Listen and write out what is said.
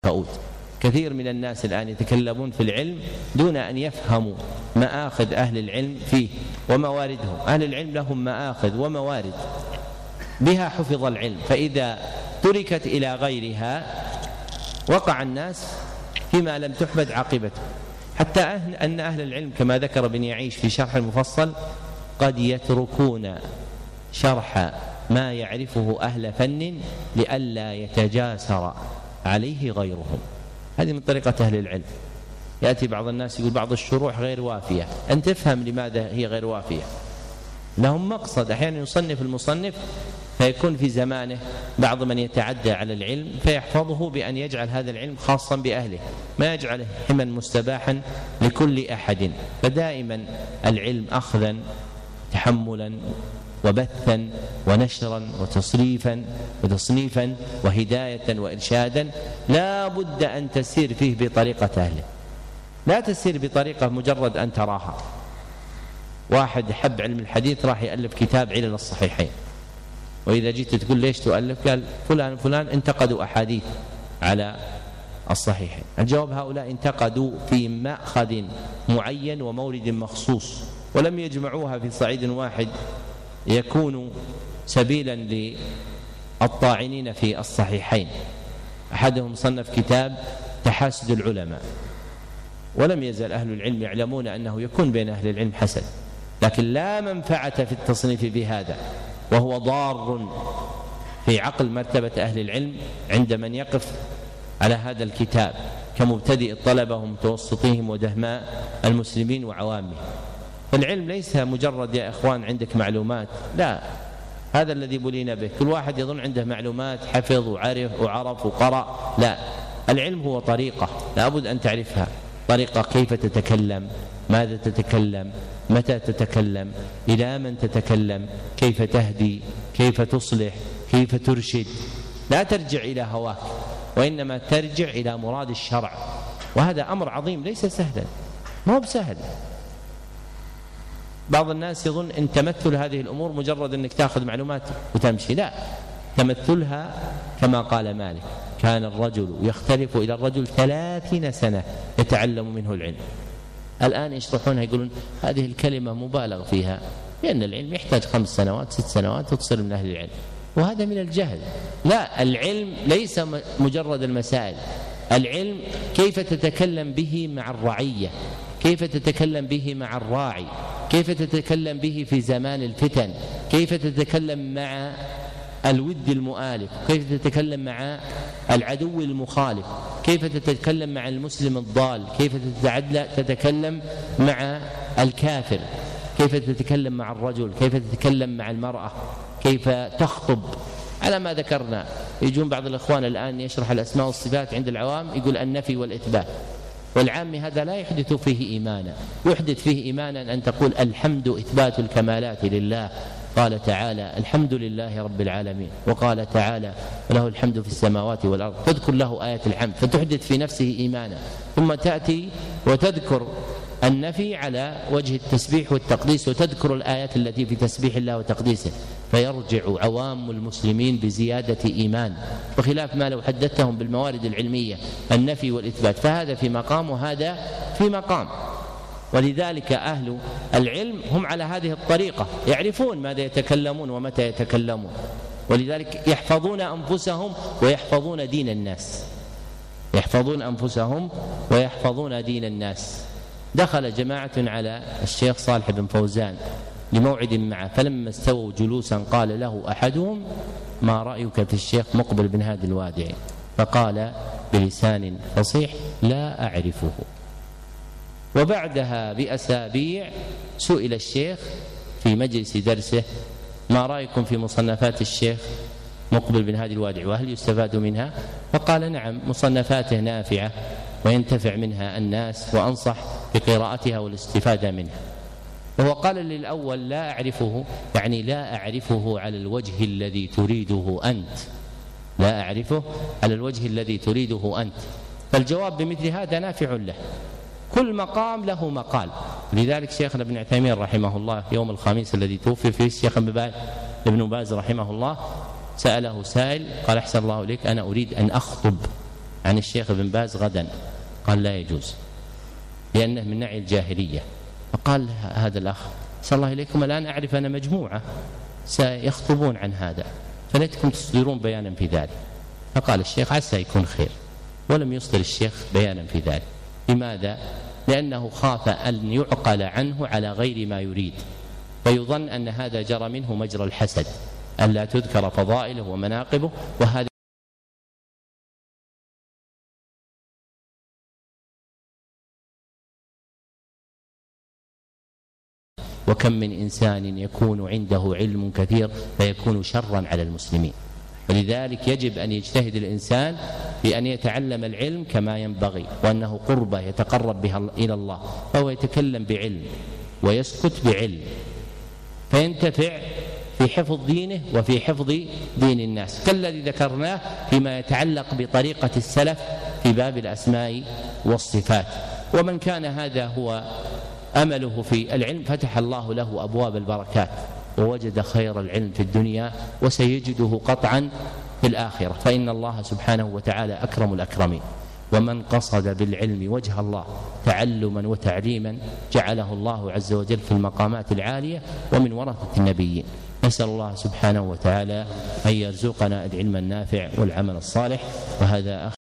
تعود. كثير من الناس الآن يتكلمون في العلم دون أن يفهموا مآخذ أهل العلم فيه ومواردهم. أهل العلم لهم مآخذ وموارد بها حفظ العلم، فإذا تركت إلى غيرها وقع الناس فيما لم تحمد عاقبته. حتى أن أهل العلم كما ذكر ابن يعيش في شرح المفصل قد يتركون شرح ما يعرفه أهل فن لئلا يتجاسر عليه غيرهم. هذه من طريقة أهل العلم. يأتي بعض الناس يقول بعض الشروح غير وافية، أن تفهم لماذا هي غير وافية. لهم مقصد، أحيانا يصنف المصنف فيكون في زمانه بعض من يتعدى على العلم فيحفظه بأن يجعل هذا العلم خاصا بأهله، ما يجعله حما مستباحا لكل أحد. فدائما العلم أخذا تحملا وبثا ونشرا وتصريفا وتصنيفا وهداية وإرشادا لا بد أن تسير فيه بطريقة أهله، لا تسير بطريقة مجرد أن تراها. واحد حب علم الحديث راح يألف كتاب علل الصحيحين، وإذا جيت تقول ليش تؤلف؟ قال فلان فلان انتقدوا أحاديث على الصحيحين. الجواب هؤلاء انتقدوا في مأخذ معين ومورد مخصوص، ولم يجمعوها في صعيد واحد يكون سبيلا للطاعنين في الصحيحين. أحدهم صنف كتاب تحاسد العلماء، ولم يزل أهل العلم يعلمون أنه يكون بين أهل العلم حسد، لكن لا منفعة في التصنيف بهذا، وهو ضار في عقل مرتبة أهل العلم عند من يقف على هذا الكتاب كمبتدئ الطلبة ومتوسطيهم ودهماء المسلمين وعوامهم. فالعلم ليس مجرد يا إخوان عندك معلومات، لا، هذا الذي بلينا به. كل واحد يظن عنده معلومات حفظ وعرف وقرأ، لا، العلم هو طريقة لابد أن تعرفها. طريقة كيف تتكلم، ماذا تتكلم، متى تتكلم، إلى من تتكلم، كيف تهدي، كيف تصلح، كيف ترشد. لا ترجع إلى هواك، وإنما ترجع إلى مراد الشرع، وهذا أمر عظيم ليس سهلا، ما هو بسهل. بعض الناس يظن أن تمثل هذه الأمور مجرد أنك تأخذ معلومات وتمشي، لا، تمثلها كما قال مالك: كان الرجل يختلف إلى الرجل 30 سنة يتعلم منه العلم. الآن يشرحونها يقولون هذه الكلمة مبالغ فيها، لأن العلم يحتاج 5 سنوات 6 سنوات وتصير من أهل العلم، وهذا من الجهل. لا، العلم ليس مجرد المسائل، العلم كيف تتكلم به مع الرعية، كيف تتكلم به مع الراعي، كيف تتكلم به في زمان الفتن، كيف تتكلم مع الود المؤالف، كيف تتكلم مع العدو المخالف، كيف تتكلم مع المسلم الضال، كيف تتكلم مع الكافر، كيف تتكلم مع الرجل، كيف تتكلم مع المرأة، كيف تخطب، على ما ذكرنا. يجون بعض الإخوان الآن يشرح الأسماء والصفات عند العوام يقول النفي والإثبات، والعام هذا لا يحدث فيه إيمانا. يحدث فيه إيمانا أن تقول الحمد إثبات الكمالات لله، قال تعالى الحمد لله رب العالمين، وقال تعالى له الحمد في السماوات والأرض، تذكر له آيات الحمد فتحدث في نفسه إيمانا، ثم تأتي وتذكر النفي على وجه التسبيح والتقديس، وتذكر الآيات التي في تسبيح الله وتقديسه، فيرجع عوام المسلمين بزيادة إيمان، بخلاف ما لو حدثتهم بالموارد العلمية النفي والإثبات، فهذا في مقام وهذا في مقام. ولذلك أهل العلم هم على هذه الطريقة، يعرفون ماذا يتكلمون ومتى يتكلمون، ولذلك يحفظون أنفسهم ويحفظون دين الناس، يحفظون أنفسهم ويحفظون دين الناس. دخل جماعة على الشيخ صالح بن فوزان لموعد معه، فلما استووا جلوسا قال له أحدهم: ما رأيك في الشيخ مقبل بن هادي الوادعي؟ فقال بلسان فصيح: لا أعرفه. وبعدها بأسابيع سئل الشيخ في مجلس درسه: ما رأيكم في مصنفات الشيخ مقبل بن هادي الوادعي وهل يستفاد منها؟ فقال: نعم، مصنفاته نافعة وينتفع منها الناس، وأنصح بقراءتها والاستفادة منها. وهو قال للأول: لا أعرفه، يعني لا أعرفه على الوجه الذي تريده أنت، لا أعرفه على الوجه الذي تريده أنت. فالجواب بمثل هذا نافع له، كل مقام له مقال. لذلك شيخنا ابن عثيمين رحمه الله يوم الخميس الذي توفي فيه الشيخ ابن باز رحمه الله، سأله سائل قال: أحسن الله إليك، أنا أريد أن أخطب عن الشيخ ابن باز غدا؟ قال لا يجوز لأنه من نوع الجاهلية. فقال هذا الأخ صلى الله إليكم الآن أعرف أن مجموعة سيخطبون عن هذا فليتكم تصدرون بيانا في ذلك. فقال الشيخ عسى يكون خير، ولم يصدر الشيخ بيانا في ذلك. لماذا؟ لأنه خاف أن يعقل عنه على غير ما يريد، فيظن أن هذا جرى منه مجرى الحسد، ألا تذكر فضائله ومناقبه. وهذا وكم من إنسان يكون عنده علم كثير فيكون شرا على المسلمين. ولذلك يجب أن يجتهد الإنسان بأن يتعلم العلم كما ينبغي، وأنه قربة يتقرب بها إلى الله، فهو يتكلم بعلم ويسكت بعلم فينتفع في حفظ دينه وفي حفظ دين الناس، كالذي ذكرناه فيما يتعلق بطريقة السلف في باب الأسماء والصفات. ومن كان هذا هو أمله في العلم فتح الله له أبواب البركات ووجد خير العلم في الدنيا وسيجده قطعا في الآخرة، فإن الله سبحانه وتعالى أكرم الأكرمين. ومن قصد بالعلم وجه الله تعلما وتعليما جعله الله عز وجل في المقامات العالية ومن ورثة النبيين. نسأل الله سبحانه وتعالى أن يرزقنا العلم النافع والعمل الصالح. وهذا